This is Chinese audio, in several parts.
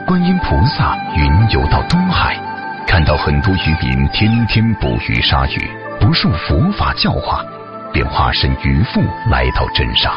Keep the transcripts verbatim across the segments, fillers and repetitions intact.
观音菩萨云游到东海，看到很多渔民天天捕鱼杀鱼，不受佛法教化，便化身渔夫来到镇上。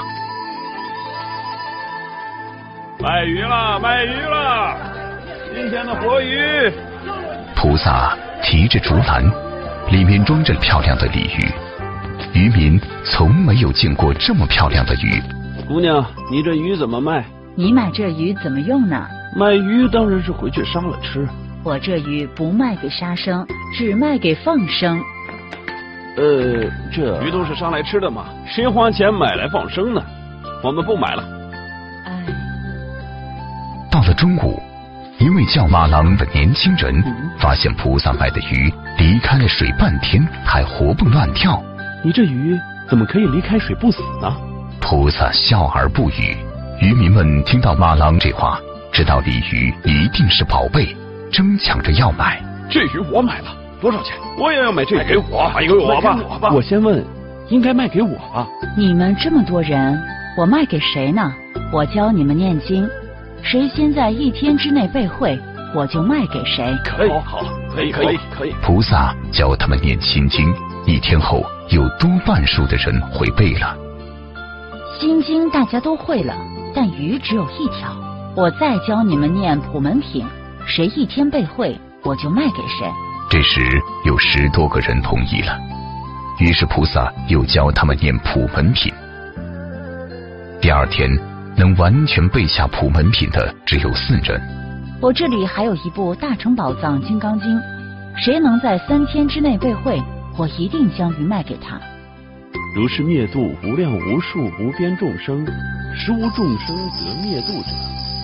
卖鱼了，卖鱼了，新鲜的活鱼。 菩萨提着竹篮，里面装着漂亮的鲤鱼。渔民从没有见过这么漂亮的鱼。 姑娘，你这鱼怎么卖？ 你买这鱼怎么用呢？ 卖鱼当然是回去杀了吃。 我这鱼不卖给杀生，只卖给放生。 呃，这鱼都是杀来吃的嘛，谁花钱买来放生呢？我们不买了。 哎。 到了中午，一位叫马郎的年轻人发现菩萨卖的鱼离开了水半天，还活蹦乱跳。 你这鱼怎么可以离开水不死呢？ 菩萨笑而不语。渔民们听到马郎这话，知道鲤鱼一定是宝贝，争抢着要买。 这鱼我买了，多少钱？我也要买这鱼。卖给我，卖给我吧。我吧。我先问，应该卖给我吧？ 你们这么多人，我卖给谁呢？我教你们念经，谁先在一天之内背会，我就卖给谁。 可以，好，可以，可以，可以。 菩萨教他们念心经，一天后有多半数的人会背了。 心经大家都会了，但鱼只有一条。我再教你们念普门品，谁一天背会，我就卖给谁。 这时有十多个人同意了，于是菩萨又教他们念普门品。第二天能完全背下普门品的只有四人。 我这里还有一部大乘宝藏金刚经，谁能在三天之内背会，我一定将鱼卖给他。 如是灭度无量无数无边众生，实无众生得灭度者。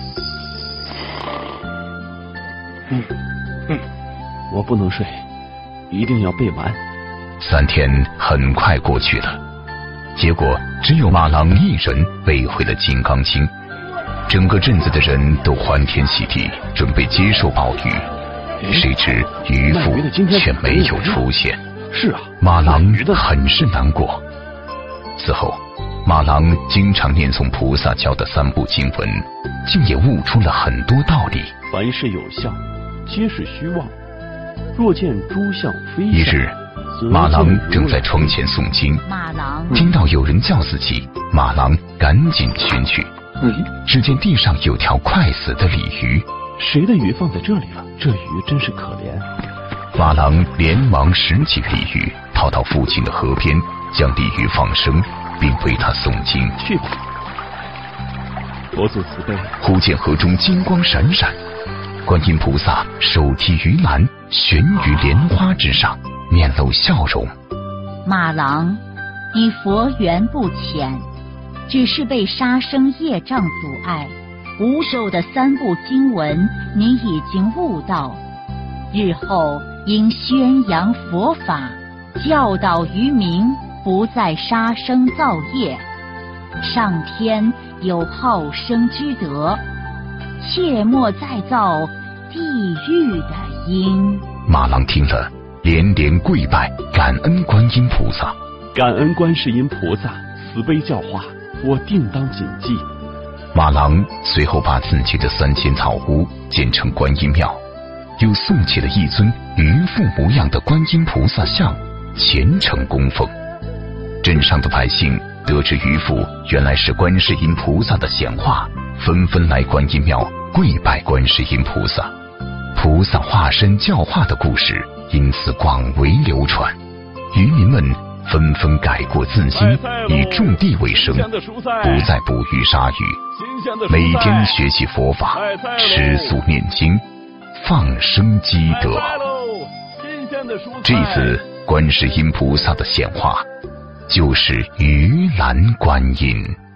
嗯嗯，我不能睡，一定要背完。 三天很快过去了，结果只有马郎一人背会了金刚经，整个镇子的人都欢天喜地，准备接受宝鱼。谁知渔夫却没有出现。 是啊， 马郎很是难过。此后，马郎经常念诵菩萨教的三部经文，竟也悟出了很多道理。 凡事有相，皆是虚妄。若见诸相非相。 一日，马郎正在窗前诵经， 马郎听到有人叫自己，马郎赶紧寻去。 嗯， 只见地上有条快死的鲤鱼。 谁的鱼放在这里了？这鱼真是可怜。 马郎连忙拾起鲤鱼，逃到附近的河边，将鲤鱼放生，并为他诵经。 去吧，佛祖慈悲。 忽见河中金光闪闪，观音菩萨手提鱼篮，悬于莲花之上，面露笑容。 马郎，你佛缘不浅，只是被杀生业障阻碍。无受的三部经文，你已经悟到，日后应宣扬佛法，教导渔民不再杀生造业。上天有好生之德，切莫再造地狱的因。 马郎听了，连连跪拜，感恩观音菩萨。 感恩观世音菩萨慈悲教化，我定当谨记。 马郎随后把自己的三间草屋建成观音庙，又塑起了一尊渔夫模样的观音菩萨像，虔诚供奉。镇上的百姓得知渔夫原来是观世音菩萨的显化，纷纷来观音庙跪拜观世音菩萨。菩萨化身教化的故事因此广为流传，渔民们纷纷改过自新，以种地为生，不再捕鱼杀鱼，每天学习佛法，吃素念经，放生积德。这次观世音菩萨的显化就是鱼篮观音。